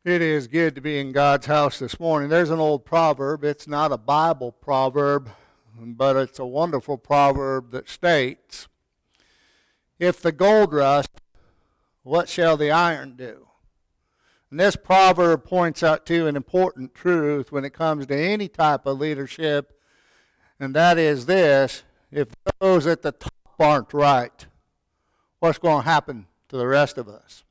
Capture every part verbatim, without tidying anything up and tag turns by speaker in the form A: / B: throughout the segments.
A: It is good to be in God's house this morning. There's an old proverb. It's not a Bible proverb, but it's a wonderful proverb that states, "If the gold rust, what shall the iron do?" And this proverb points out to an important truth when it comes to any type of leadership, and that is this: if those at the top aren't right, what's going to happen to the rest of us?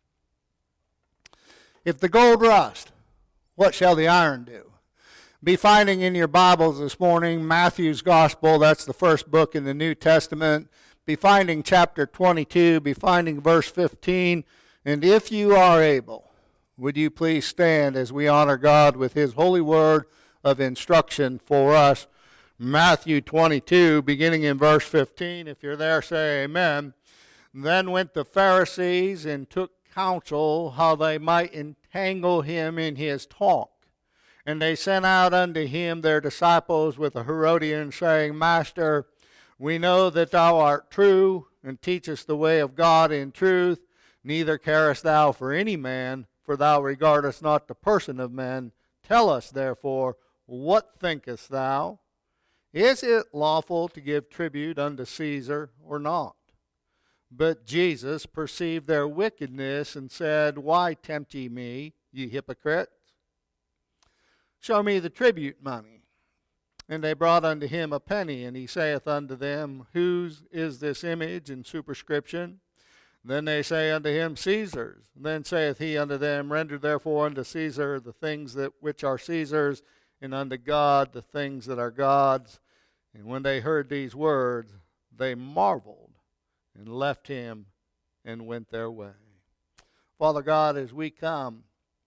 A: If the gold rust, what shall the iron do? Be finding in your Bibles this morning Matthew's Gospel. That's the first book in the New Testament. Be finding chapter twenty-two. Be finding verse fifteen. And if you are able, would you please stand as we honor God with His holy word of instruction for us. Matthew twenty-two, beginning in verse fifteen. If you're there, say amen. Then went the Pharisees and took counsel how they might entangle him in his talk. And they sent out unto him their disciples with a Herodian, saying, Master, we know that thou art true, and teachest the way of God in truth. Neither carest thou for any man, for thou regardest not the person of men. Tell us, therefore, what thinkest thou? Is it lawful to give tribute unto Caesar or not? But Jesus perceived their wickedness and said, Why tempt ye me, ye hypocrites? Show me the tribute money. And they brought unto him a penny, and he saith unto them, Whose is this image and superscription? Then they say unto him, Caesar's. Then saith he unto them, Render therefore unto Caesar the things that which are Caesar's, and unto God the things that are God's. And when they heard these words, they marveled, and left him and went their way. Father God, as we come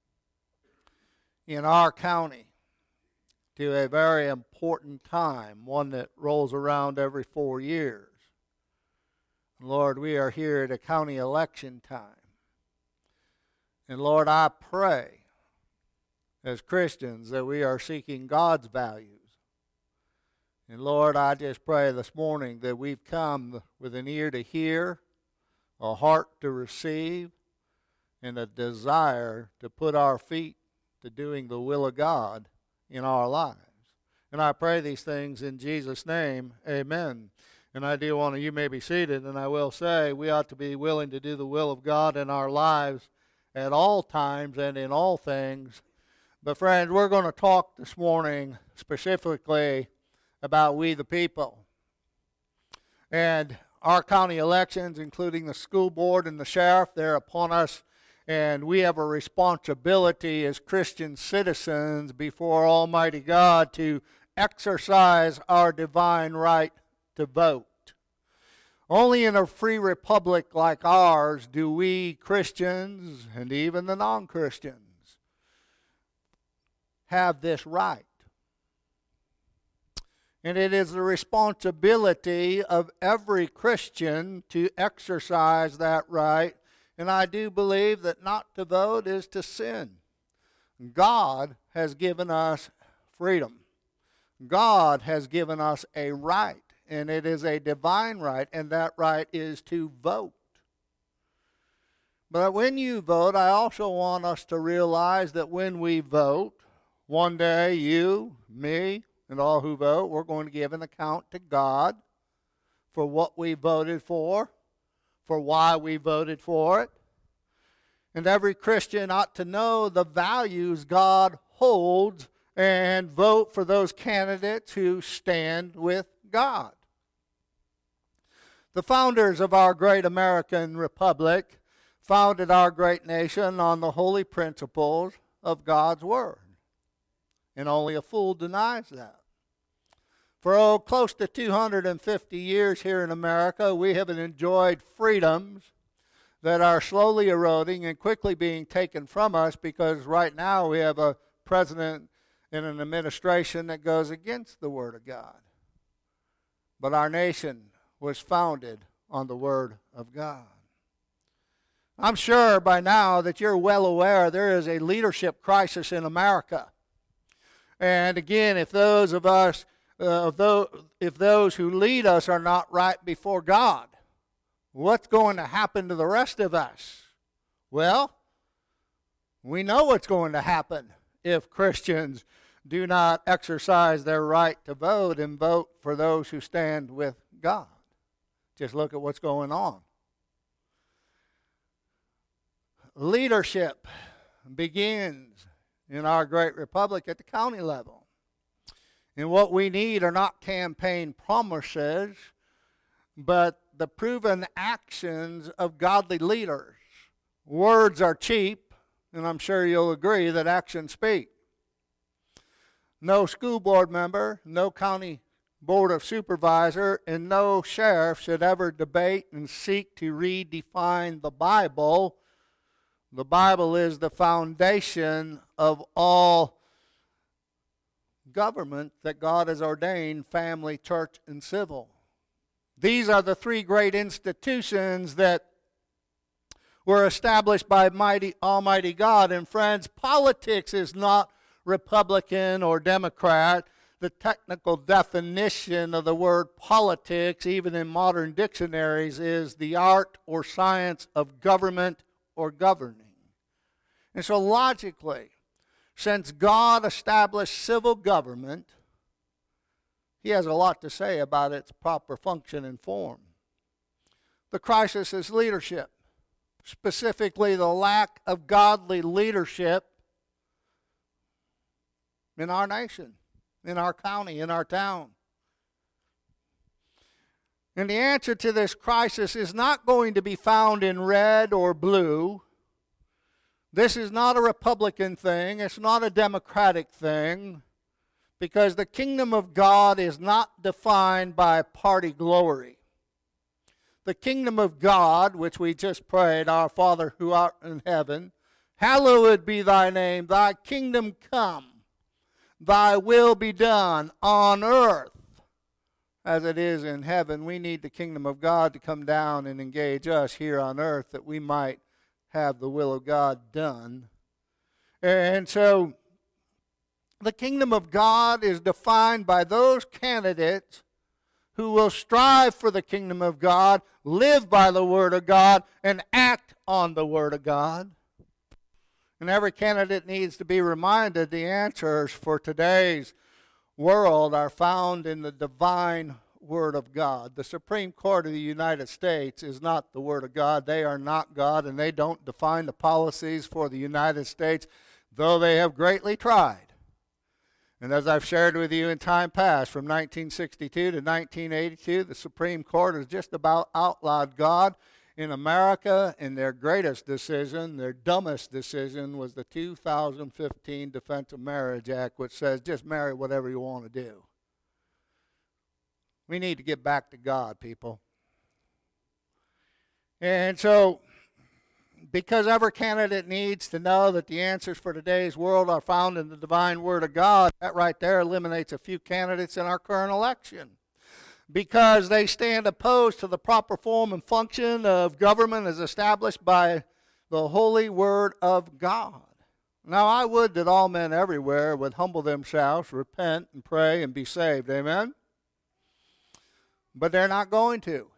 A: in our county to a very important time, one that rolls around every four years, Lord, we are here at a county election time. And Lord, I pray as Christians that we are seeking God's values. And Lord, I just pray this morning that we've come with an ear to hear, a heart to receive, and a desire to put our feet to doing the will of God in our lives. And I pray these things in Jesus' name. Amen. And I do want to, you may be seated, and I will say we ought to be willing to do the will of God in our lives at all times and in all things. But friends, we're going to talk this morning specifically about we the people. And our county elections, including the school board and the sheriff, they're upon us. And we have a responsibility as Christian citizens before Almighty God to exercise our divine right to vote. Only in a free republic like ours do we Christians, and even the non-Christians, have this right. And it is the responsibility of every Christian to exercise that right. And I do believe that not to vote is to sin. God has given us freedom. God has given us a right, and it is a divine right, and that right is to vote. But when you vote, I also want us to realize that when we vote, one day you, me, and all who vote, we're going to give an account to God for what we voted for, for why we voted for it. And every Christian ought to know the values God holds and vote for those candidates who stand with God. The founders of our great American Republic founded our great nation on the holy principles of God's Word. And only a fool denies that. For oh, close to two hundred fifty years here in America, we have enjoyed freedoms that are slowly eroding and quickly being taken from us because right now we have a president and an administration that goes against the Word of God. But our nation was founded on the Word of God. I'm sure by now that you're well aware there is a leadership crisis in America. And again, if those of us, uh, if, those, if those who lead us are not right before God, what's going to happen to the rest of us? Well, We know what's going to happen if Christians do not exercise their right to vote and vote for those who stand with God. Just look at what's going on. Leadership begins in our great republic at the county level. And what we need are not campaign promises, but the proven actions of godly leaders. Words are cheap, and I'm sure you'll agree that actions speak. No school board member, no county board of supervisor, and no sheriff should ever debate and seek to redefine the Bible. The Bible is the foundation of all government that God has ordained: family, church, and civil. These are the three great institutions that were established by mighty Almighty God. And friends, politics is not Republican or Democrat. The technical definition of the word politics, even in modern dictionaries, is the art or science of government or governing. And so logically, since God established civil government, He has a lot to say about its proper function and form. The crisis is leadership, specifically the lack of godly leadership in our nation, in our county, in our town. And the answer to this crisis is not going to be found in red or blue. This is not a Republican thing. It's not a Democratic thing, because the kingdom of God is not defined by party glory. The kingdom of God, which we just prayed, our Father who art in heaven, hallowed be thy name, thy kingdom come, thy will be done on earth as it is in heaven. We need the kingdom of God to come down and engage us here on earth, that we might have the will of God done. And so the kingdom of God is defined by those candidates who will strive for the kingdom of God, live by the word of God, and act on the word of God. And every candidate needs to be reminded the answers for today's world are found in the divine Word of God. The Supreme Court of the United States is not the Word of God. They are not God, and they don't define the policies for the United States, though they have greatly tried. And as I've shared with you in time past, from nineteen sixty-two to nineteen eighty-two, the Supreme Court has just about outlawed God in America, and their greatest decision, their dumbest decision, was the two thousand fifteen Defense of Marriage Act, which says just marry whatever you want to do. We need to get back to God, people. And so, because every candidate needs to know that the answers for today's world are found in the divine Word of God, that right there eliminates a few candidates in our current election, because they stand opposed to the proper form and function of government as established by the holy Word of God. Now, I would that all men everywhere would humble themselves, repent, and pray, and be saved. Amen? But they're not going to.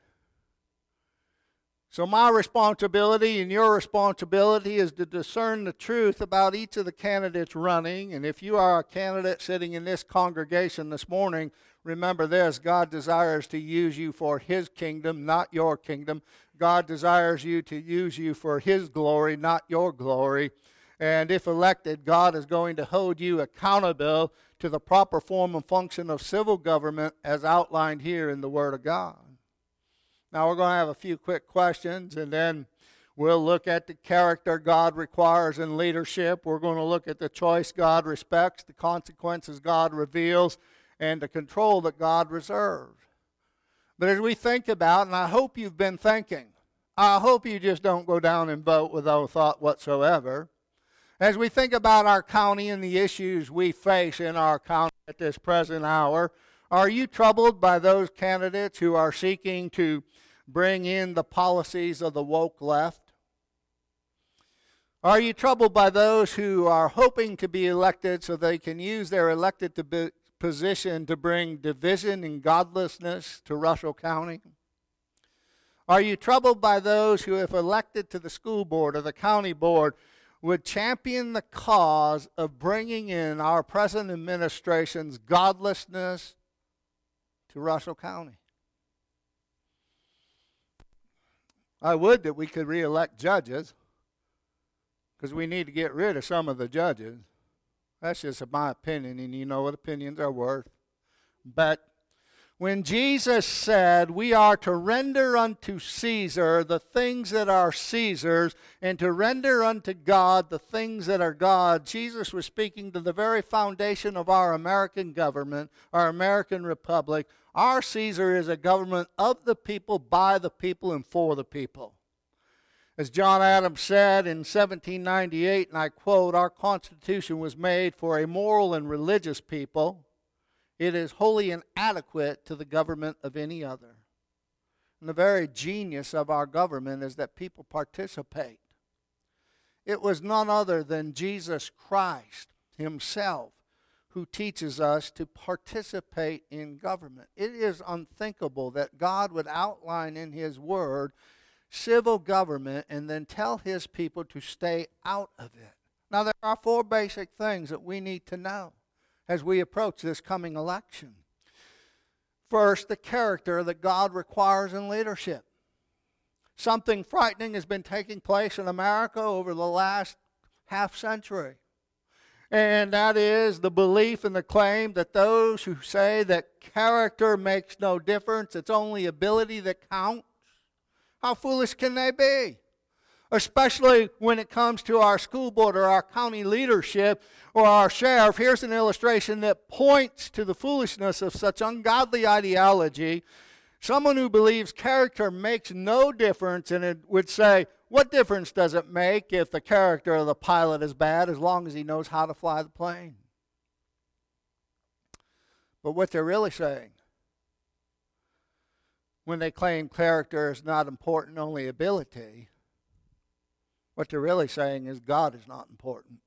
A: So my responsibility and your responsibility is to discern the truth about each of the candidates running. And if you are a candidate sitting in this congregation this morning, remember this: God desires to use you for His kingdom, not your kingdom. God desires you to use you for His glory, not your glory. And if elected, God is going to hold you accountable to the proper form and function of civil government as outlined here in the Word of God. Now we're going to have a few quick questions, and then we'll look at the character God requires in leadership. We're going to look at the choice God respects, the consequences God reveals, and the control that God reserves. But as we think about, and I hope you've been thinking, I hope you just don't go down and vote with no thought whatsoever. As we think about our county and the issues we face in our county at this present hour, are you troubled by those candidates who are seeking to bring in the policies of the woke left? Are you troubled by those who are hoping to be elected so they can use their elected to be position to bring division and godlessness to Russell County? Are you troubled by those who, if elected to the school board or the county board, would champion the cause of bringing in our present administration's godlessness to Russell County. I would that we could re-elect judges, because we need to get rid of some of the judges. That's just my opinion, and you know what opinions are worth. But when Jesus said we are to render unto Caesar the things that are Caesar's, and to render unto God the things that are God, Jesus was speaking to the very foundation of our American government, our American republic. Our Caesar is a government of the people, by the people, and for the people. As John Adams said in seventeen ninety-eight, and I quote, "Our Constitution was made for a moral and religious people. It is wholly inadequate to the government of any other." And the very genius of our government is that people participate. It was none other than Jesus Christ himself who teaches us to participate in government. It is unthinkable that God would outline in his word civil government and then tell his people to stay out of it. Now, there are four basic things that we need to know as we approach this coming election. First, the character that God requires in leadership. Something frightening has been taking place in America over the last half century. And that is the belief and the claim that those who say that character makes no difference, it's only ability that counts. How foolish can they be? Especially when it comes to our school board or our county leadership or our sheriff. Here's an illustration that points to the foolishness of such ungodly ideology. Someone who believes character makes no difference, and it would say, what difference does it make if the character of the pilot is bad as long as he knows how to fly the plane? But what they're really saying when they claim character is not important, only ability, what they're really saying is God is not important.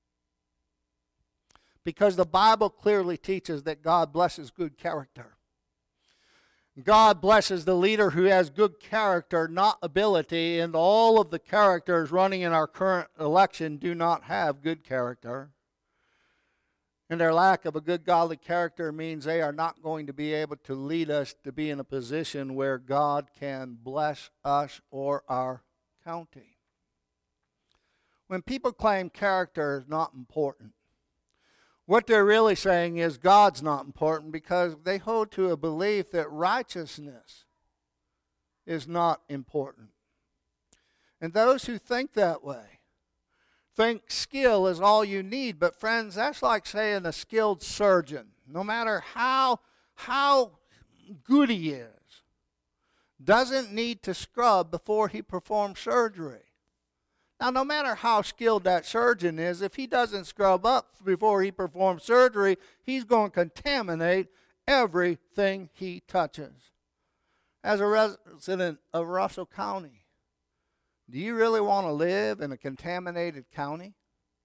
A: Because the Bible clearly teaches that God blesses good character. God blesses the leader who has good character, not ability, and all of the characters running in our current election do not have good character. And their lack of a good godly character means they are not going to be able to lead us to be in a position where God can bless us or our county. When people claim character is not important, what they're really saying is God's not important, because they hold to a belief that righteousness is not important. And those who think that way think skill is all you need. But friends, that's like saying a skilled surgeon, no matter how, how good he is, doesn't need to scrub before he performs surgery. Now, no matter how skilled that surgeon is, if he doesn't scrub up before he performs surgery, he's going to contaminate everything he touches. As a resident of Russell County, do you really want to live in a contaminated county?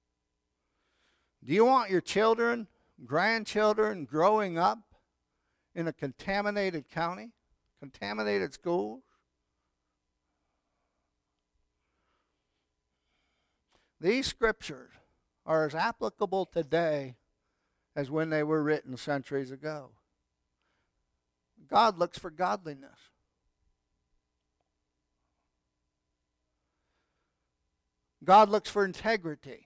A: Do you want your children, grandchildren growing up in a contaminated county, contaminated schools? These scriptures are as applicable today as when they were written centuries ago. God looks for godliness. God looks for integrity.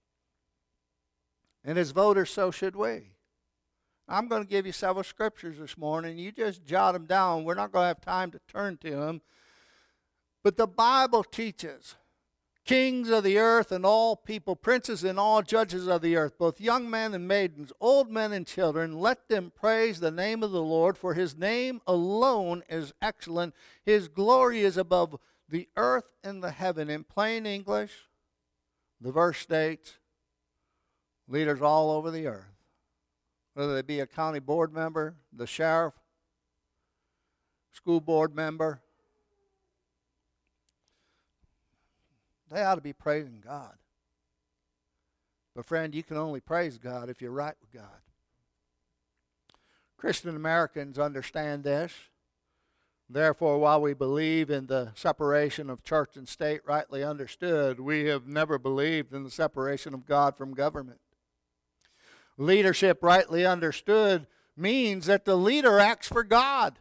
A: And as voters, so should we. I'm going to give you several scriptures this morning. You just jot them down. We're not going to have time to turn to them. But the Bible teaches kings of the earth and all people, princes and all judges of the earth, both young men and maidens, old men and children, let them praise the name of the Lord, for his name alone is excellent. His glory is above the earth and the heaven. In plain English, the verse states, leaders all over the earth, whether they be a county board member, the sheriff, school board member, they ought to be praising God. But friend, you can only praise God if you're right with God. Christian Americans understand this. Therefore, while we believe in the separation of church and state rightly understood, we have never believed in the separation of God from government. Leadership rightly understood means that the leader acts for God.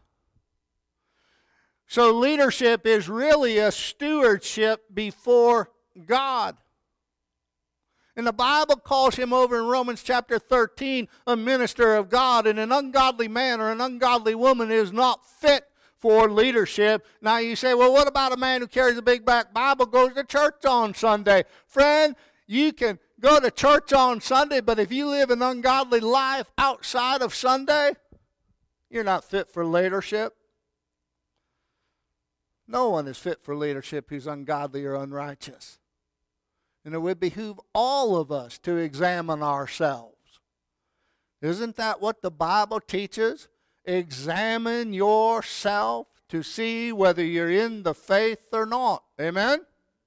A: So leadership is really a stewardship before God. And the Bible calls him over in Romans chapter thirteen a minister of God, and an ungodly man or an ungodly woman is not fit for leadership. Now you say, well, what about a man who carries a big black Bible, goes to church on Sunday? Friend, you can go to church on Sunday, but if you live an ungodly life outside of Sunday, you're not fit for leadership. No one is fit for leadership who's ungodly or unrighteous. And it would behoove all of us to examine ourselves. Isn't that what the Bible teaches? Examine yourself to see whether you're in the faith or not. Amen?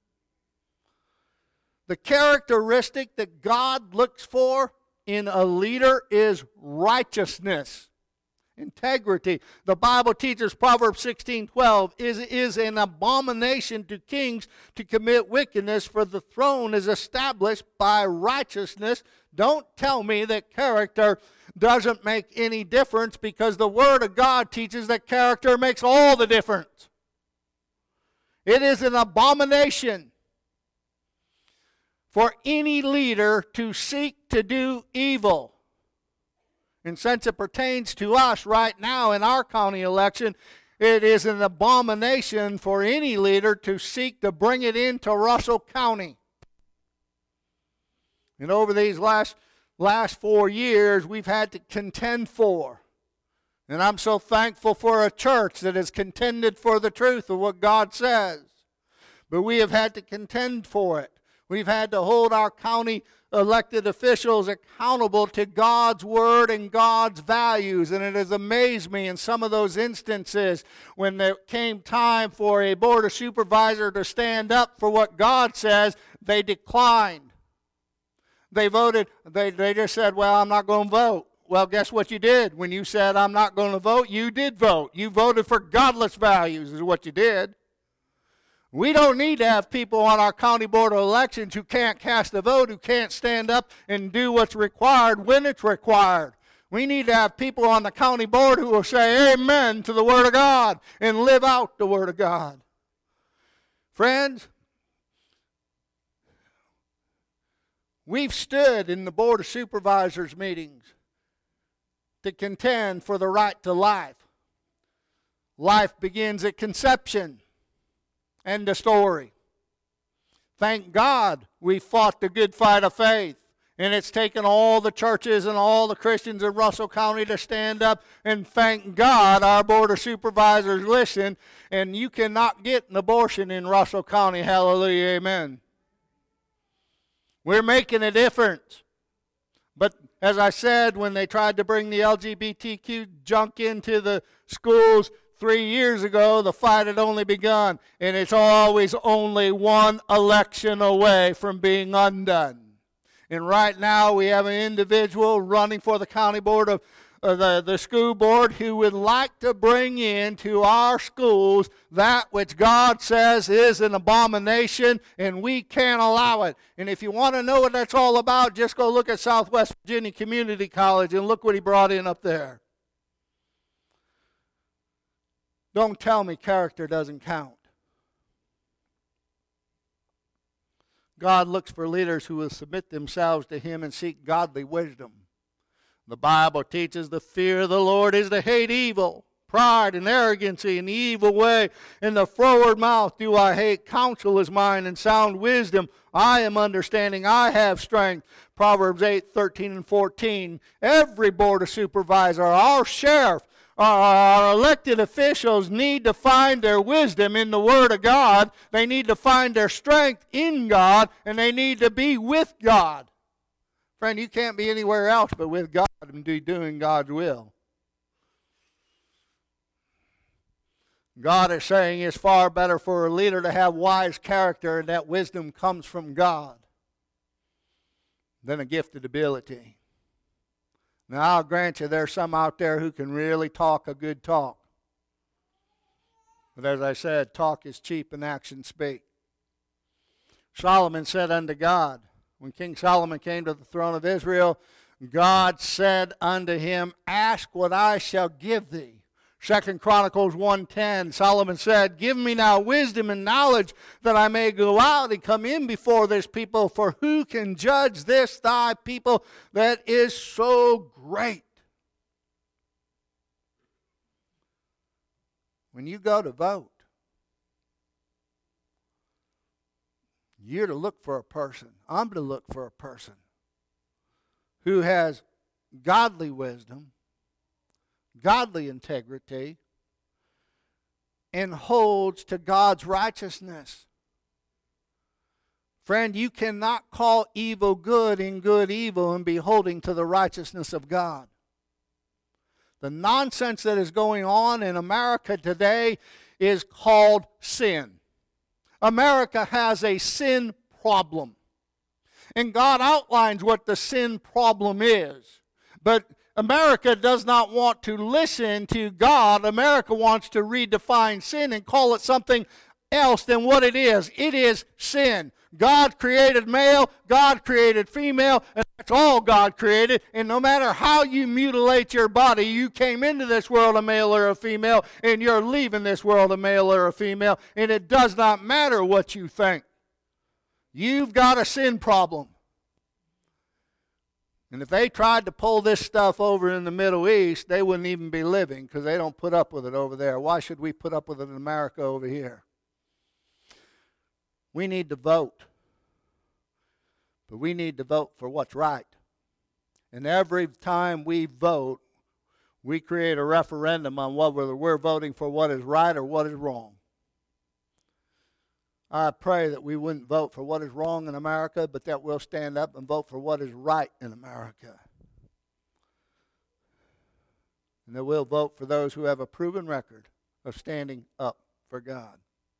A: The characteristic that God looks for in a leader is righteousness, integrity. The Bible teaches, Proverbs sixteen twelve, is is an abomination to kings to commit wickedness, for the throne is established by righteousness. Don't tell me that character doesn't make any difference, because the Word of God teaches that character makes all the difference. It is an abomination for any leader to seek to do evil. And since it pertains to us right now in our county election, it is an abomination for any leader to seek to bring it into Russell County. And over these last, last four years, we've had to contend for. And I'm so thankful for a church that has contended for the truth of what God says. But we have had to contend for it. We've had to hold our county elected officials accountable to God's word and God's values. And it has amazed me in some of those instances when there came time for a board of supervisor to stand up for what God says, they declined. They voted, they, they just said, well, I'm not going to vote. Well, guess what you did? When you said, I'm not going to vote, you did vote. You voted for godless values is what you did. We don't need to have people on our county board of elections who can't cast a vote, who can't stand up and do what's required when it's required. We need to have people on the county board who will say amen to the Word of God and live out the Word of God. Friends, we've stood in the Board of Supervisors meetings to contend for the right to life. Life begins at conception. End of story. Thank God we fought the good fight of faith. And it's taken all the churches and all the Christians in Russell County to stand up, and thank God our Board of Supervisors listened. And you cannot get an abortion in Russell County. Hallelujah, amen. We're making a difference. But as I said, when they tried to bring the L G B T Q junk into the schools three years ago, the fight had only begun. And it's always only one election away from being undone. And right now we have an individual running for the county board of uh, the, the school board who would like to bring into our schools that which God says is an abomination, and we can't allow it. And if you want to know what that's all about, just go look at Southwest Virginia Community College and look what he brought in up there. Don't tell me character doesn't count. God looks for leaders who will submit themselves to Him and seek godly wisdom. The Bible teaches the fear of the Lord is to hate evil, pride and arrogancy and the evil way. In the froward mouth do I hate. Counsel is mine and sound wisdom. I am understanding. I have strength. Proverbs eight, thirteen and fourteen. Every board of supervisor, our sheriff, our elected officials need to find their wisdom in the Word of God. They need to find their strength in God, and they need to be with God. Friend, you can't be anywhere else but with God and be doing God's will. God is saying it's far better for a leader to have wise character, and that wisdom comes from God, than a gifted ability. Now, I'll grant you there's some out there who can really talk a good talk. But as I said, talk is cheap and actions speak. Solomon said unto God, when King Solomon came to the throne of Israel, God said unto him, ask what I shall give thee. Second Chronicles one ten, Solomon said, give me now wisdom and knowledge that I may go out and come in before this people, for who can judge this thy people that is so great? When you go to vote, you're to look for a person. I'm to look for a person who has godly wisdom, godly integrity, and holds to God's righteousness. Friend, you cannot call evil good and good evil and be holding to the righteousness of God. The nonsense that is going on in America today is called sin. America has a sin problem. And God outlines what the sin problem is. But America does not want to listen to God. America wants to redefine sin and call it something else than what it is. It is sin. God created male, God created female, and that's all God created. And no matter how you mutilate your body, you came into this world a male or a female, and you're leaving this world a male or a female, and it does not matter what you think. You've got a sin problem. And if they tried to pull this stuff over in the Middle East, they wouldn't even be living because they don't put up with it over there. Why should we put up with it in America over here? We need to vote. But we need to vote for what's right. And every time we vote, we create a referendum on whether we're voting for what is right or what is wrong. I pray that we wouldn't vote for what is wrong in America, but that we'll stand up and vote for what is right in America. And that we'll vote for those who have a proven record of standing up for God.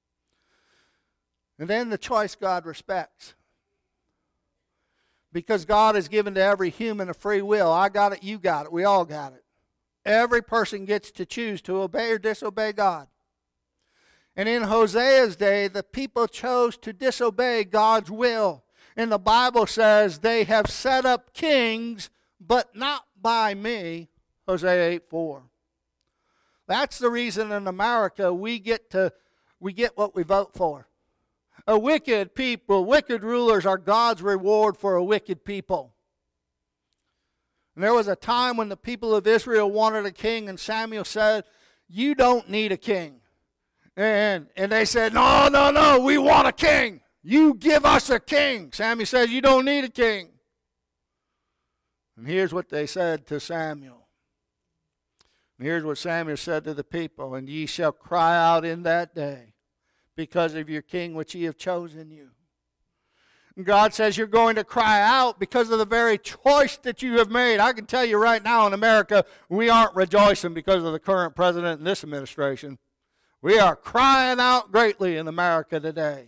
A: And then the choice God respects. Because God has given to every human a free will. I got it, you got it, we all got it. Every person gets to choose to obey or disobey God. And in Hosea's day, the people chose to disobey God's will. And the Bible says they have set up kings, but not by me. Hosea eight four. That's the reason in America we get to we get what we vote for. A wicked people, wicked rulers are God's reward for a wicked people. And there was a time when the people of Israel wanted a king, and Samuel said, you don't need a king. And, and they said, no, no, no, we want a king. You give us a king. Samuel says, you don't need a king. And here's what they said to Samuel. And here's what Samuel said to the people. And ye shall cry out in that day because of your king which ye have chosen you. And God says you're going to cry out because of the very choice that you have made. I can tell you right now in America, we aren't rejoicing because of the current president and this administration. We are crying out greatly in America today.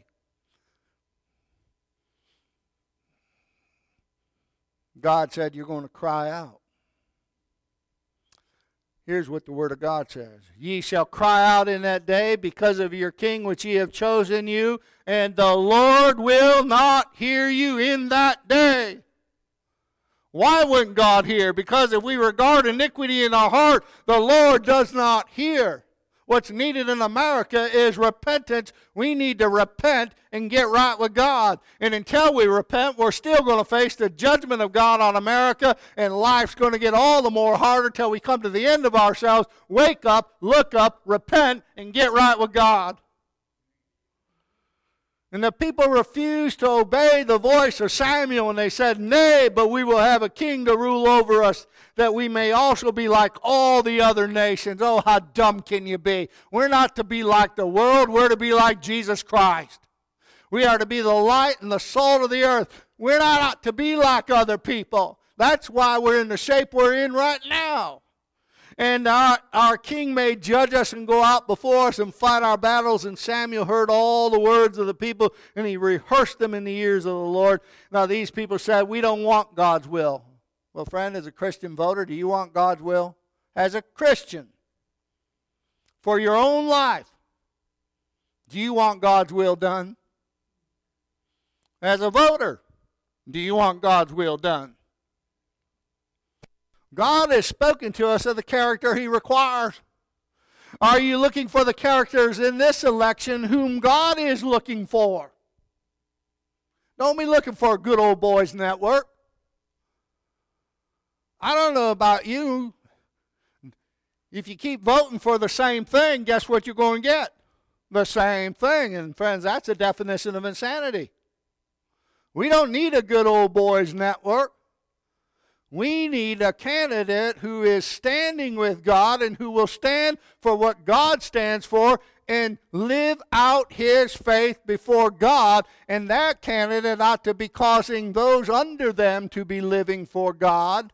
A: God said you're going to cry out. Here's what the Word of God says. Ye shall cry out in that day because of your king which ye have chosen you, and the Lord will not hear you in that day. Why wouldn't God hear? Because if we regard iniquity in our heart, the Lord does not hear. What's needed in America is repentance. We need to repent and get right with God. And until we repent, we're still going to face the judgment of God on America, and life's going to get all the more harder till we come to the end of ourselves. Wake up, look up, repent, and get right with God. And the people refused to obey the voice of Samuel, and they said, nay, but we will have a king to rule over us, that we may also be like all the other nations. Oh, how dumb can you be? We're not to be like the world. We're to be like Jesus Christ. We are to be the light and the salt of the earth. We're not to be like other people. That's why we're in the shape we're in right now. And our, our king may judge us and go out before us and fight our battles. And Samuel heard all the words of the people, and he rehearsed them in the ears of the Lord. Now these people said, we don't want God's will. Well, friend, as a Christian voter, do you want God's will? As a Christian, for your own life, do you want God's will done? As a voter, do you want God's will done? God has spoken to us of the character He requires. Are you looking for the characters in this election whom God is looking for? Don't be looking for a good old boys network. I don't know about you. If you keep voting for the same thing, guess what you're going to get? The same thing. And friends, that's a definition of insanity. We don't need a good old boys network. We need a candidate who is standing with God and who will stand for what God stands for and live out his faith before God. And that candidate ought to be causing those under them to be living for God.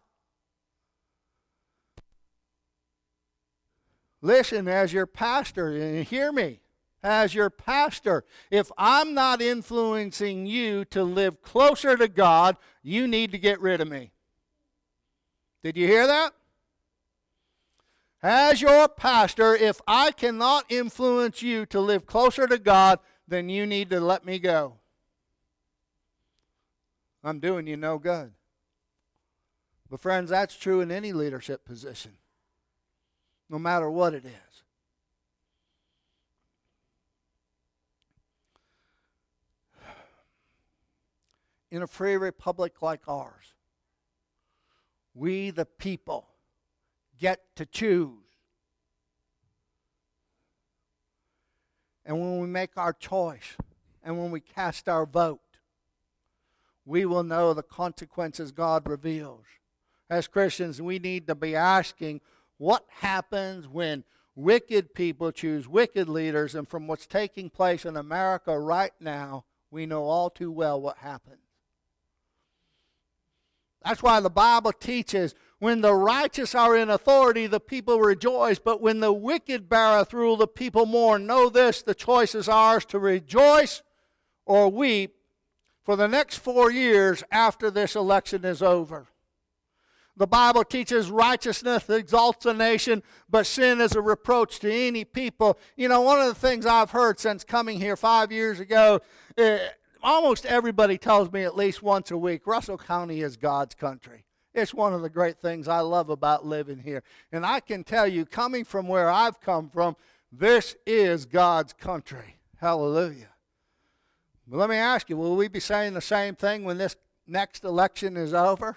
A: Listen, as your pastor, and hear me, as your pastor, if I'm not influencing you to live closer to God, you need to get rid of me. Did you hear that? As your pastor, if I cannot influence you to live closer to God, then you need to let me go. I'm doing you no good. But friends, that's true in any leadership position, no matter what it is. In a free republic like ours, we the people get to choose. And when we make our choice and when we cast our vote, we will know the consequences God reveals. As Christians, we need to be asking, what happens when wicked people choose wicked leaders? And from what's taking place in America right now, we know all too well what happens. That's why the Bible teaches, when the righteous are in authority, the people rejoice. But when the wicked beareth rule, the people mourn. Know this, the choice is ours to rejoice or weep for the next four years after this election is over. The Bible teaches righteousness exalts a nation, but sin is a reproach to any people. You know, one of the things I've heard since coming here five years ago, uh, almost everybody tells me at least once a week, Russell County is God's country. It's one of the great things I love about living here. And I can tell you, coming from where I've come from, this is God's country. Hallelujah. But let me ask you, will we be saying the same thing when this next election is over?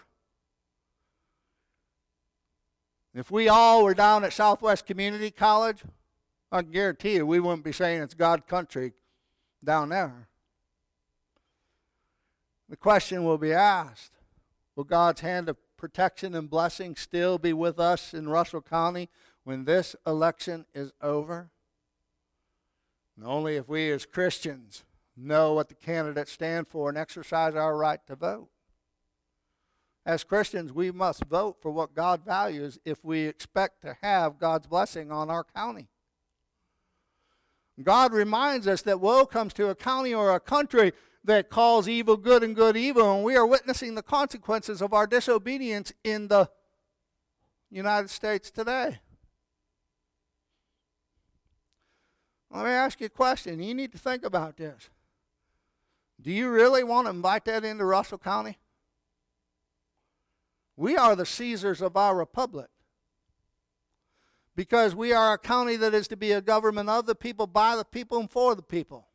A: If we all were down at Southwest Community College, I can guarantee you we wouldn't be saying it's God's country down there. The question will be asked, will God's hand of protection and blessing still be with us in Russell County when this election is over? And only if we as Christians know what the candidates stand for and exercise our right to vote. As Christians, we must vote for what God values if we expect to have God's blessing on our county. God reminds us that woe comes to a county or a country that calls evil good and good evil, and we are witnessing the consequences of our disobedience in the United States today. Let me ask you a question. You need to think about this. Do you really want to invite that into Russell County? We are the Caesars of our republic because we are a county that is to be a government of the people, by the people, and for the people.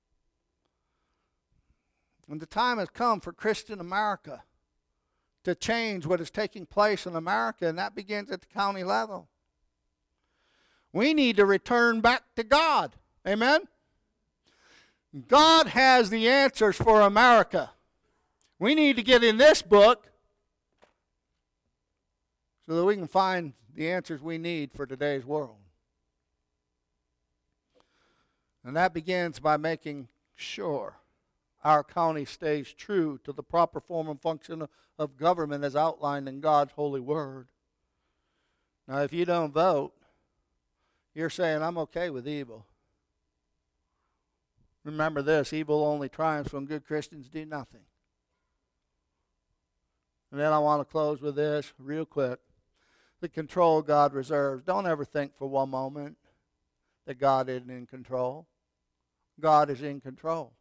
A: And the time has come for Christian America to change what is taking place in America, and that begins at the county level. We need to return back to God. Amen? God has the answers for America. We need to get in this book so that we can find the answers we need for today's world. And that begins by making sure our county stays true to the proper form and function of government as outlined in God's holy word. Now, if you don't vote, you're saying, I'm okay with evil. Remember this, evil only triumphs when good Christians do nothing. And then I want to close with this real quick. The control God reserves. Don't ever think for one moment that God isn't in control. God is in control.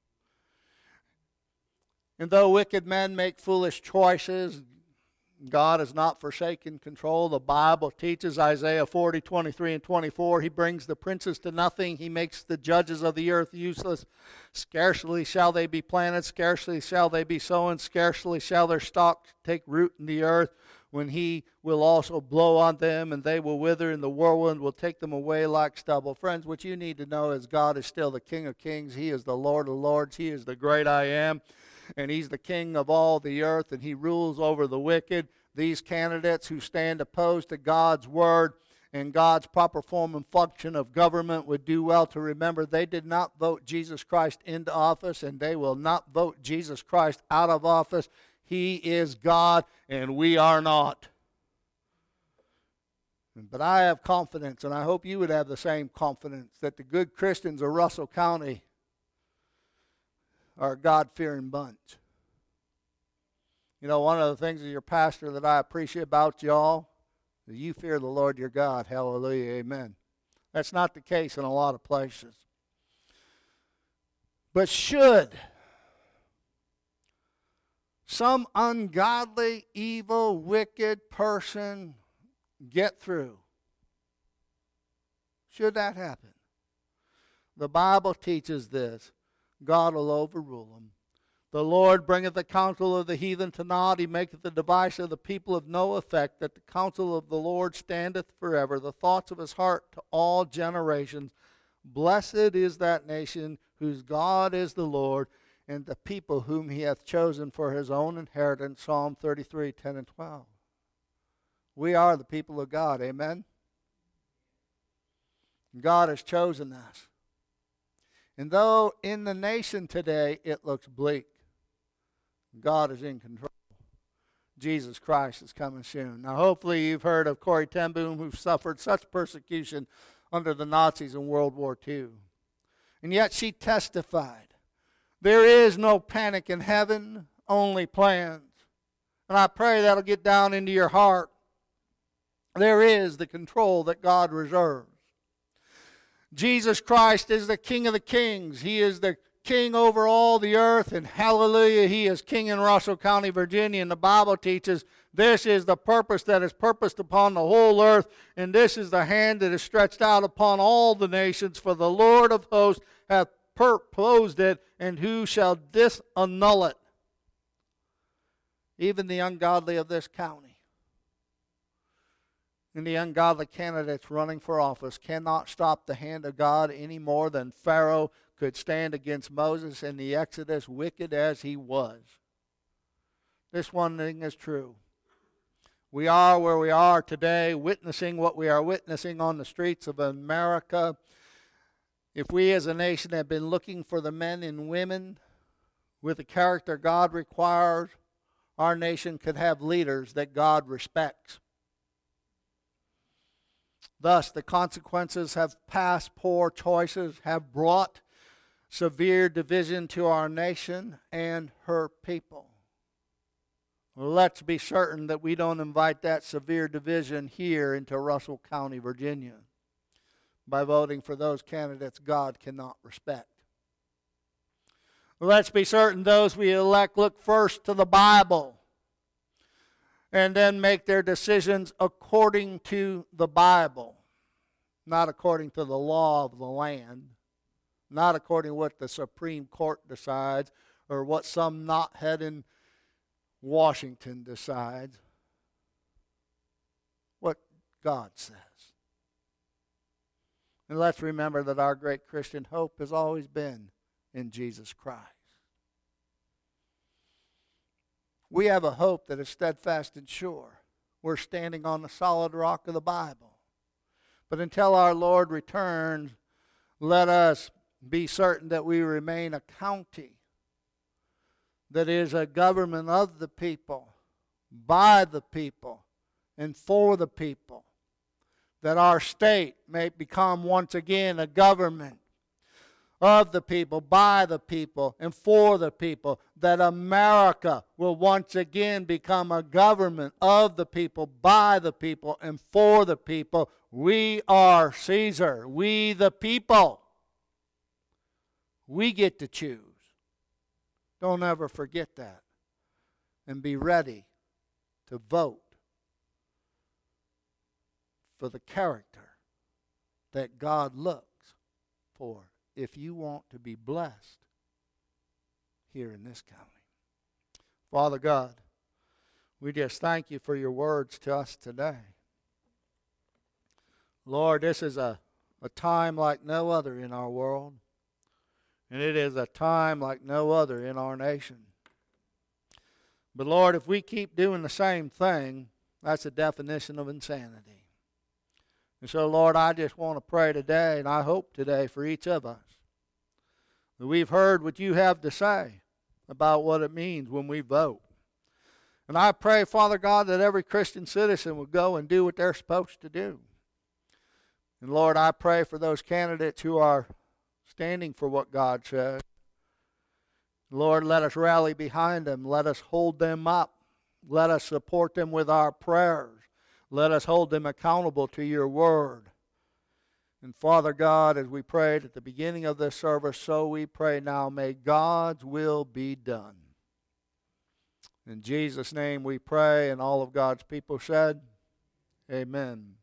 A: And though wicked men make foolish choices, God has not forsaken control. The Bible teaches, Isaiah forty, twenty-three and twenty-four, He brings the princes to nothing. He makes the judges of the earth useless. Scarcely shall they be planted, scarcely shall they be sown, scarcely shall their stalk take root in the earth, when He will also blow on them, and they will wither, and the whirlwind will take them away like stubble. Friends, what you need to know is God is still the King of kings. He is the Lord of lords. He is the great I am. And He's the king of all the earth, and He rules over the wicked. These candidates who stand opposed to God's word and God's proper form and function of government would do well to remember they did not vote Jesus Christ into office, and they will not vote Jesus Christ out of office. He is God, and we are not. But I have confidence, and I hope you would have the same confidence, that the good Christians of Russell County are a God-fearing bunch. You know, one of the things as your pastor that I appreciate about y'all is you fear the Lord your God. Hallelujah, amen. That's not the case in a lot of places. But should some ungodly, evil, wicked person get through, should that happen, the Bible teaches this: God will overrule them. The Lord bringeth the counsel of the heathen to naught. He maketh the device of the people of no effect, that the counsel of the Lord standeth forever, the thoughts of His heart to all generations. Blessed is that nation whose God is the Lord, and the people whom He hath chosen for His own inheritance. Psalm thirty-three, ten and twelve. We are the people of God, amen? God has chosen us. And though in the nation today it looks bleak, God is in control. Jesus Christ is coming soon. Now hopefully you've heard of Corrie ten Boom, who suffered such persecution under the Nazis in World War Two. And yet she testified, there is no panic in heaven, only plans. And I pray that'll get down into your heart. There is the control that God reserves. Jesus Christ is the King of the kings. He is the King over all the earth, and hallelujah, He is King in Russell County, Virginia. And the Bible teaches this is the purpose that is purposed upon the whole earth, and this is the hand that is stretched out upon all the nations. For the Lord of hosts hath purposed it, and who shall disannul it? Even the ungodly of this county and the ungodly candidates running for office cannot stop the hand of God any more than Pharaoh could stand against Moses in the Exodus, wicked as he was. This one thing is true. We are where we are today, witnessing what we are witnessing on the streets of America. If we as a nation have been looking for the men and women with the character God requires, our nation could have leaders that God respects. Thus, the consequences of past poor choices have brought severe division to our nation and her people. Let's be certain that we don't invite that severe division here into Russell County, Virginia, by voting for those candidates God cannot respect. Let's be certain those we elect look first to the Bible and then make their decisions according to the Bible, not according to the law of the land, not according to what the Supreme Court decides or what some knothead in Washington decides, what God says. And let's remember that our great Christian hope has always been in Jesus Christ. We have a hope that is steadfast and sure. We're standing on the solid rock of the Bible. But until our Lord returns, let us be certain that we remain a county that is a government of the people, by the people, and for the people. That our state may become once again a government of the people, by the people, and for the people. That America will once again become a government of the people, by the people, and for the people. We are Caesar, we the people. We get to choose. Don't ever forget that. And be ready to vote for the character that God looks for if you want to be blessed here in this county. Father God, we just thank you for your words to us today. Lord, this is a, a time like no other in our world. And it is a time like no other in our nation. But Lord, if we keep doing the same thing, that's a definition of insanity. And so, Lord, I just want to pray today, and I hope today for each of us, that we've heard what you have to say about what it means when we vote. And I pray, Father God, that every Christian citizen will go and do what they're supposed to do. And Lord, I pray for those candidates who are standing for what God says. Lord, let us rally behind them. Let us hold them up. Let us support them with our prayers. Let us hold them accountable to your word. And Father God, as we prayed at the beginning of this service, so we pray now, may God's will be done. In Jesus' name we pray, and all of God's people said, amen.